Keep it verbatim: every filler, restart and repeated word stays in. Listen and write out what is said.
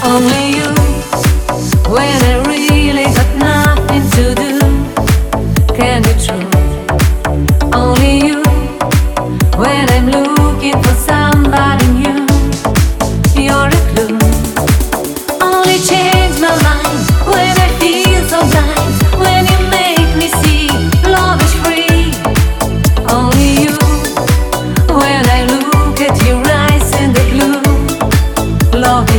Only you, when I really got nothing to do, can be true. Only you, when I'm looking for somebody new, you're a clue. Only change my mind when I feel so blind, when you make me see love is free. Only you, when I look at your eyes in the blue, love